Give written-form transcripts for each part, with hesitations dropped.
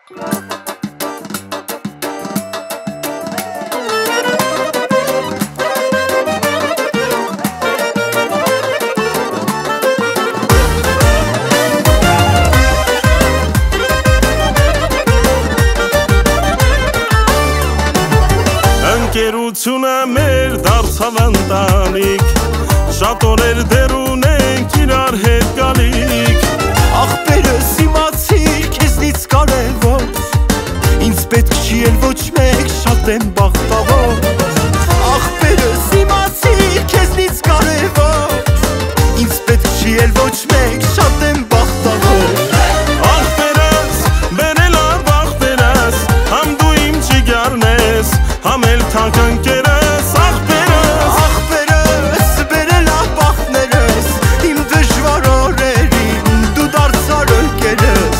Ընկերությունը մեր դարձավ ընտանիք, շատ օրեր դեռ ունենք իրար հետ գալիք։ Ախպերս իմացիր քեզնից կարևոր, ինձ պետք չի էլ ոչ մեկ, շատ եմ բախտավոր։ Ախպերս իմացիր քեզնից կարևոր, ինձ պետք չի էլ ոչ մեկ, շատ եմ բախտավոր։ Ախպերս բերել ա բախտերս, համ դու իմ ջիգարն ես, համ էլ թանկ ընկերս։ Ախպերս բերել ա բախտներս, իմ դժվար օրերին դու դարձար ընկերս։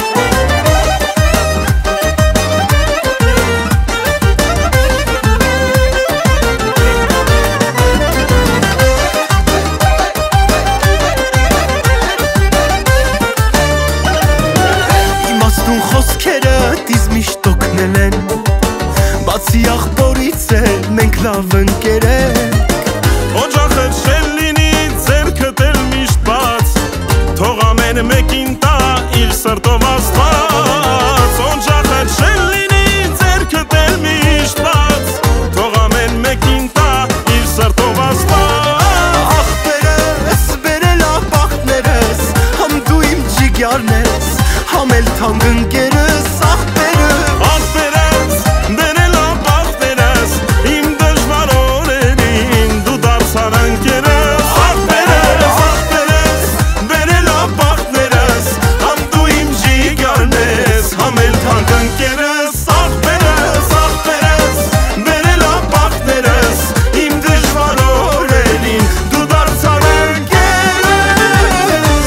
Իմաստուն խոսքերդ ինձ միշտ օգնել են, բացի աղբորից էլ մենք լավ ընկեր ենք։ Օջախդ շել լինի, ձերքդ էլ միշտ բաց, թող ամեն մեկին տա իր սրտով Աստված։ Օջախդ շել լինի, ձերքդ էլ միշտ բաց, թող ամեն մեկին տա իր սրտով Աստված։ Ախպերս բերել ա բախտներս, համ դու իմ ջիգարն ես, համ էլ թանկ ընկերս։ Ախպերս բերել ա բախտերս, իմ դժվար օրերին դու դարձար ընկերս։ Ախպերս բերել ա բախտներս, համ դու իմ ջիգարն ես, համ էլ թանկ ընկերս։ Ախպերս բերել ա բախտներս, իմ դժվար օրերին դու դարձար ընկերս։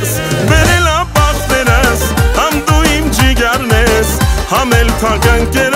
Համ էլ թանկ ընկերս։